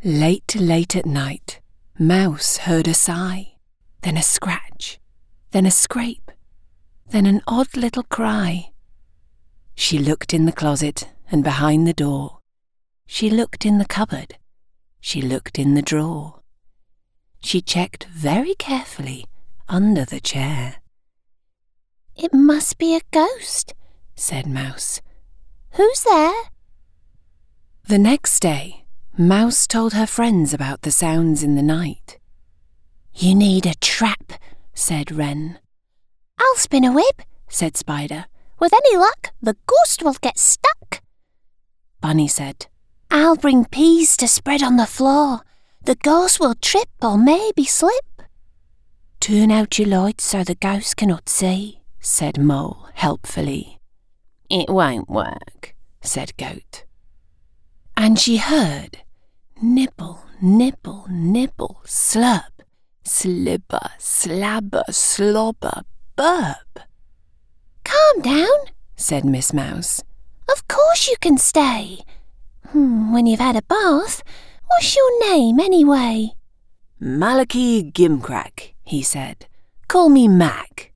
Late at night, Mouse heard a sigh, then a scratch, then a scrape, then an odd little cry. She looked in the closet and behind the door. She looked in the cupboard. She looked in the drawer. She checked very carefully under the chair. "It must be a ghost," said Mouse. "Who's there?" The next day, Mouse told her friends about the sounds in the night. "You need a trap," said Wren. "I'll spin a web," said Spider. "With any luck, the ghost will get stuck." Bunny said, "I'll bring peas to spread on the floor. The ghost will trip or maybe slip." "Turn out your lights so the ghost cannot see," said Mole helpfully. "It won't work," said Goat. And she heard nibble, nibble, nibble, slurp, slibber, slabber, slobber, burp. "Calm down," said Miss Mouse. "Of course you can stay. When you've had a bath, what's your name anyway?" "Malachi Gimcrack," he said. "Call me Mac."